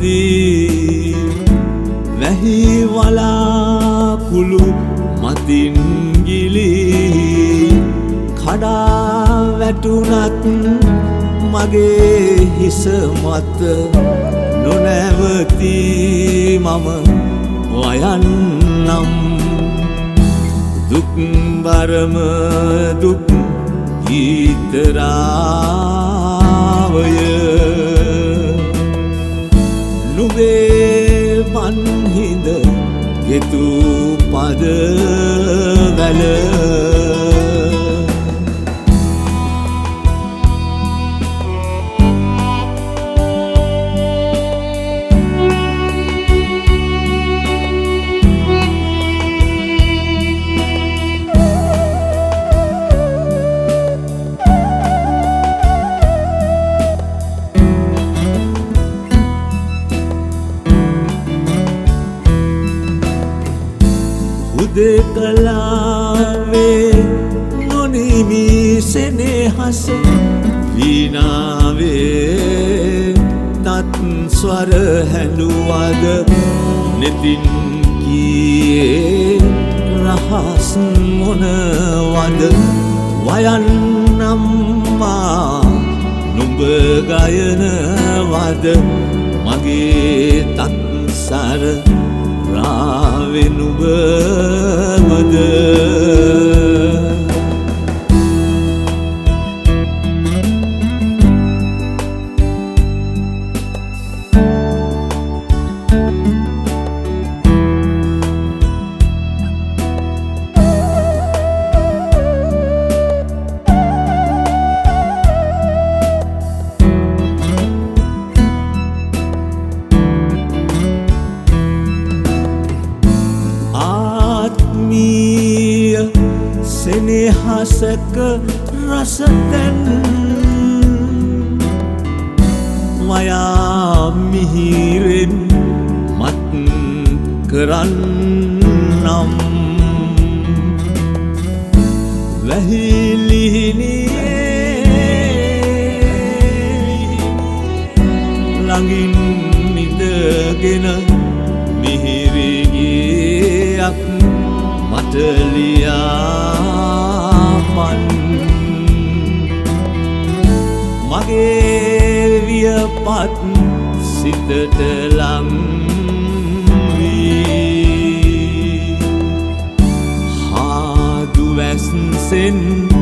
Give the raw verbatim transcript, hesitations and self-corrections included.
නොදී වැහි වලාකුළු මතින් ගිලී කඩා වැටුණත් මගේ හිස මත නොනැවති මම වයන්නම් දුක් බරම දුක් ගීතරාවය නුඹේ පන්හිඳ ගෙතු පද වැල දෙකලාවේ නොනිමි සෙනෙහස වීණාවේ තත් ස්වර හැඬුවද නෙතින් කීයේ රහස් මොනවද වයන්නම්මා නුඹ ගයනවද මගේ තත් සර රාවේ නුඹමද සෙනෙහසක රසතැන් වයා මිහිරෙන් මත් කරන්නම් වැහිලිහිනියේ ළඟින් නිදගෙන මිහිරිගියක් මට ලියා මගේ වියපත් සිතට ලං වී හාදු වැස්සෙන්